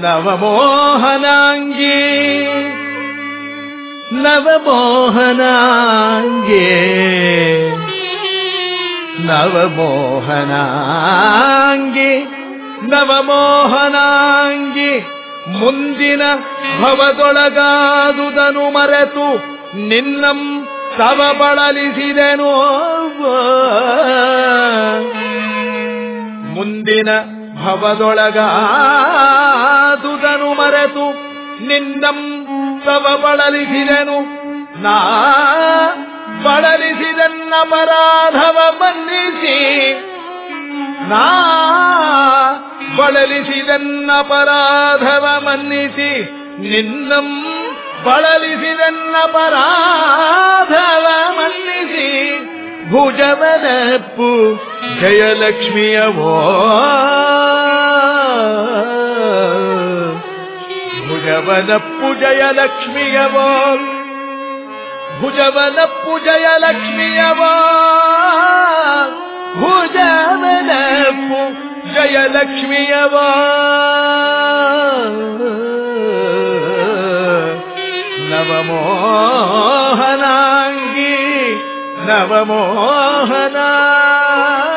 ನವಮೋಹನಾಂಗಿ ನವಮೋಹನಾಂಗಿ ನವಮೋಹನಾಂಗಿ ನವಮೋಹನಾಂಗಿ ಮುಂದಿನ ಭವದೊಳಗಾದುದನು ಮರೆತು ನಿನ್ನಂ ತವ ಬಳಲಿಸಿದೆನು ಮುಂದಿನ ಭವದೊಳಗಾದುದನು ಮರೆತು ನಿನ್ನಂ ತವ ಬಳಲಿಸಿದೆನು ನಾ ಬಳಲಿಸಿದನ್ನಪರಾಧವ ಮನ್ನಿಸಿ ನಾ ಬಳಲಿಸಿದನ್ನಪರಾಧವ ಮನ್ನಿಸಿ ನಿನ್ನಂ ಬಳಲಿಸಿದನ್ನಪರಾಧವ ಮನ್ನಿಸಿ ಭುಜವನಪ್ಪು ಜಯಲಕ್ಷ್ಮಿಯವೋ ಭುಜವನಪ್ಪು ಜಯಲಕ್ಷ್ಮಿಯವೋ ಭುಜವನಪ್ಪು ಜಯಲಕ್ಷ್ಮಿಯವೋ ಭುಜವನಪ್ಪು ಜಯಲಕ್ಷ್ಮಿಯವೋ ನವಮೋಹನಾಂಗಿ ನವಮೋಹನಾ